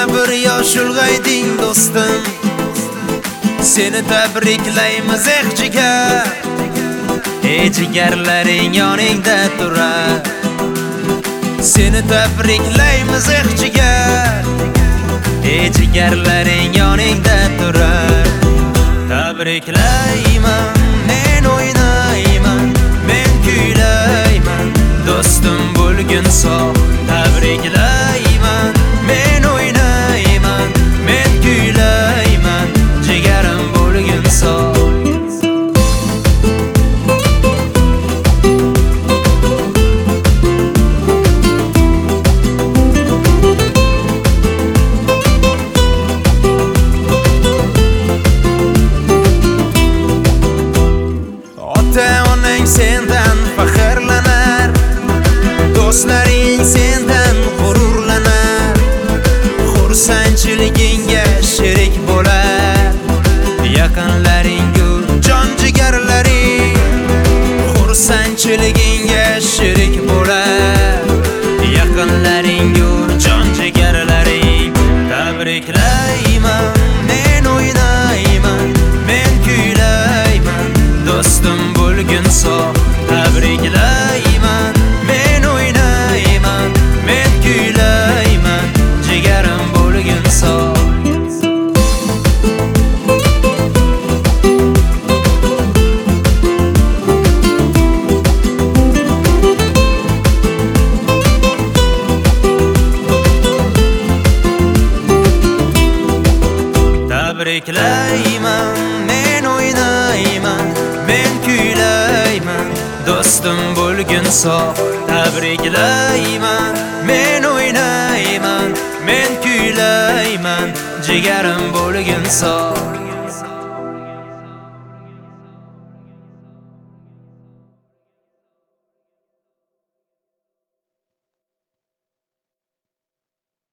bir yosh ulg'ayding do'stim, seni tabriklaymiz jigar. Ey jigarlaring yoningda turar, seni tabriklaymiz jigar. Ey jigarlaring yoningda turar. Tabriklayman, men o'ynayman, men kuylayman, do'stim bo'lgin sog'. Tabriklayman, men o'ynayman, men kuylayman, jigarim bo'lgin sog'. Ota-onang sendan faxrlanar, do'stlaring sendan g'ururlanar. Xursandchiligingga sherik bo'lar yaqinlaring-ku jon jigarlaring. Xursandchiligingga sherik bo'lar yaqinlaring-ku jon jigarlaring. Tabriklayman, men o'ynayman, men kuylayman, do'stim bo'lgin sog'. Tabriklayman, men o'ynayman, men kuylayman, jigarim bo'lgin sog'. Tabriklayman, men o'ynayman, men kuylayman, do'stim bo'lgin sog'. Tabriklayman, men o'ynayman, men kuylayman, jigarim bo'lgin sog'.